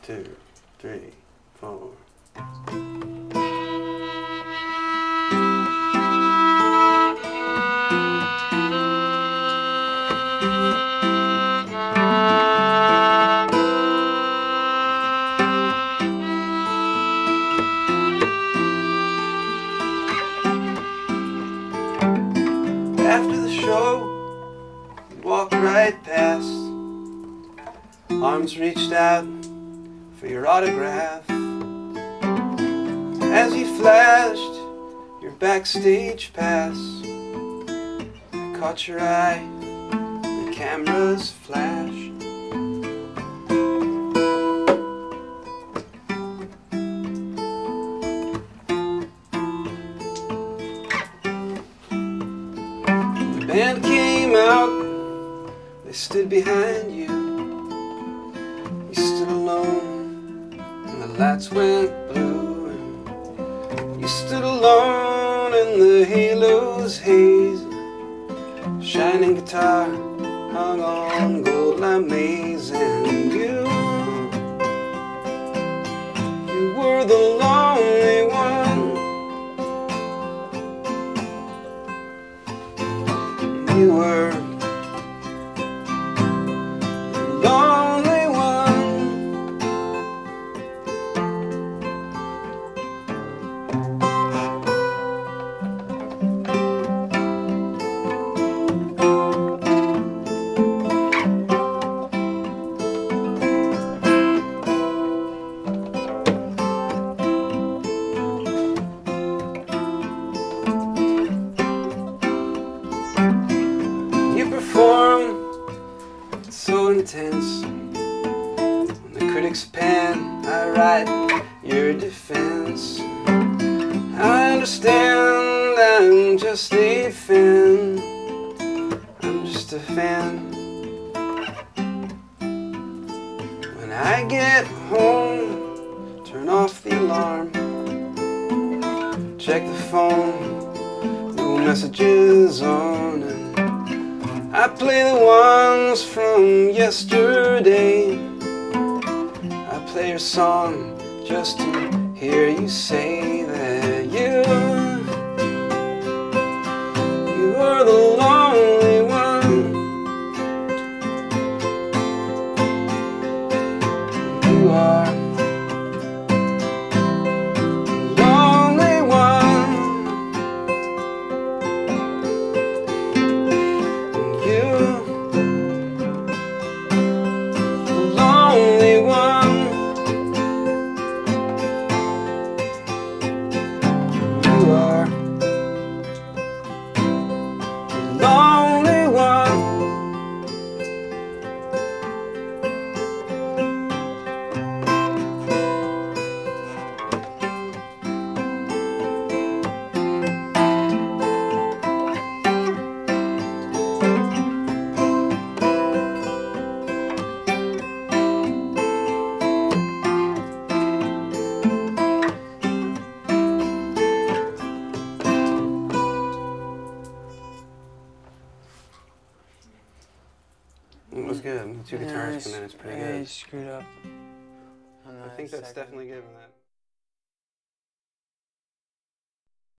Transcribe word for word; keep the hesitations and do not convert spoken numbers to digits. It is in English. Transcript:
two, three, four. After the show, we walked right past. Arms reached out for your autograph. As you flashed your backstage pass, I caught your eye, the camera's flash. The band came out, they stood behind you. You stood alone, and the lights went blue. And you stood alone in the halo's haze. Shining guitar hung on gold lime maze. And you, you were the lonely one. You were the lonely one. You perform so intense. When the critics pan, I write your defense. I understand I'm just a fan. I'm just a fan. When I get home, turn off the alarm. Check the phone, no messages on. And I play the ones from yesterday. I play your song just to hear you say that you, you are the lonely one. You are the lonely one. You, the lonely one. You are the lonely one. It was good. Two guitars come in, it's pretty I good. screwed up. I think that's definitely given that.